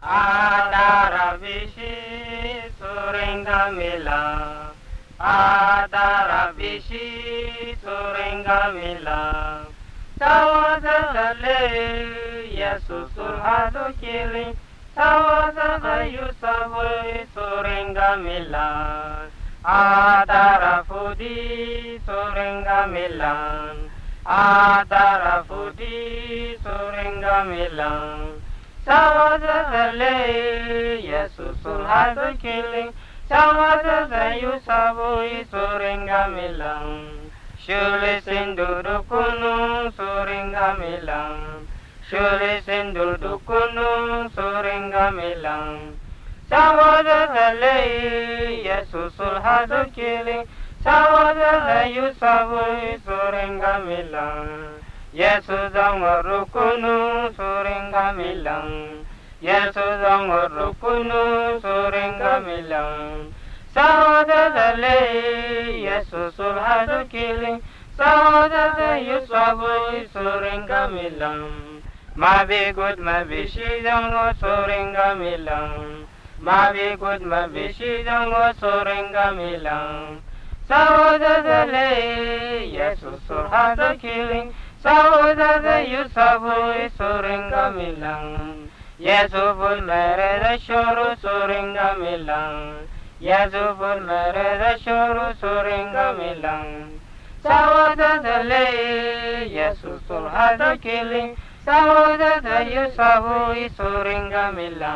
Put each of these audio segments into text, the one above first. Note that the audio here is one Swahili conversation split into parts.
Adarabishi Suringamila Adarabishi Suringamila Tawazale Yesusul Hadukili Tawazale Yusavu Suringamila Adarafudi Suringamila Adarafudi Suringamila Tawazale Yesusul Hadukili Tawazale Yusavu Suringamila Shule Sindudukunu Suringamila Shule Sindudukunu Suringamila Tawazale Yesusul Hadukili Tawazale Yusavu Suringamila Yesus Angorukunu Suringamila Yesus Angorukunu Suringamila Tawazale Yesusul Hadukili Tawazale Yusavu Suringamila Mabi good mabi shidango Suringamila Mabi good mabi shidango Suringamila Tawazale Yesusul Hadukili Tawazale Yusavu Suringamila Yesuful Mereda Shuru Suringamila Yesuful Mereda Shuru Suringamila Tawazale Yesusul Hadukili Tawazale Yusavu Suringamila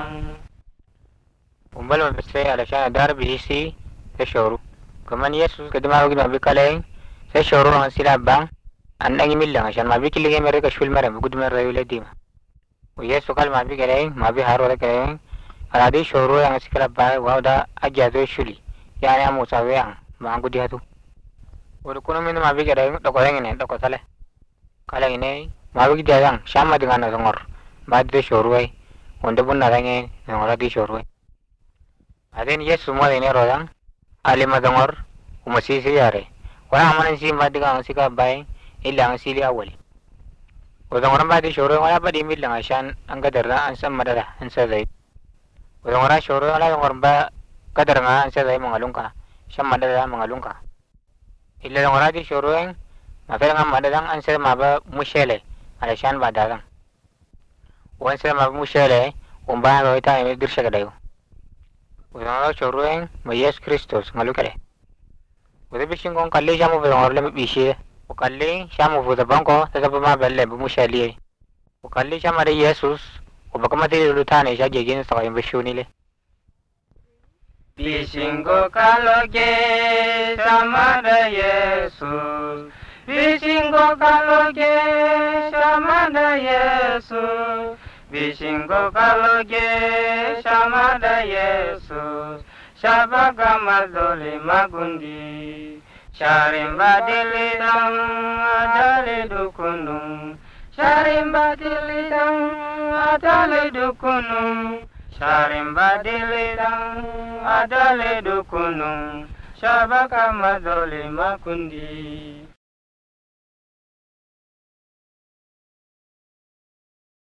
Umbal Mabisay Alashan Adar Bisi Shuru Kaman Yesus Kadama Wigna Bikale Shuru Hansila Bang and Nangimilla Shan Mabikili America Shulmar Goodmer Dima Yesu kal mabi gare mabi haro gare aradi shoro yang sikala ba wada ajazo shuli yani amusa weang mangudi hatu urukuno min mabi gare doko sale kala ini mabi gidayang shama dengan ngor madde shoro ai onde bunna range ngora di shoro aden Yesu mo ini royang alima ngor umasi siyare wala amanan si madiga sikala bai ilang sili awali Udang ba di shoro wala ba di milang asyan ang kadar na ang samadara ang saday. Udang ora shoro wala yung ba kadar nga ang saday mga lungka. Siya madara mga lungka. Ila lang ora di shoro yung mapela nga madalang ang saday maba musyele. Alasyan ba dalang. Uwan saday maba musyele umba nga ita yung dirsya kadayo. Udang ora shoro yung may Yesus Kristus nga lukare. Udang bising kong kali siya mo udang ora lamit bisye. Ukali shamu vuda banko tatapo mabelle bumushali ukali shamare Yesus ubakamati lutane shagegin sa kayambishunile Bishingo kaloge shamare Yesus Bishingo kaloge shamare Yesus Bishingo kaloge shamare Yesus Shabaga madole magundi Sharimba dilidang adale dukunung Sharimba dilidang adale dukunung Sharimba dilidang adale dukunung Shabaka madole makundi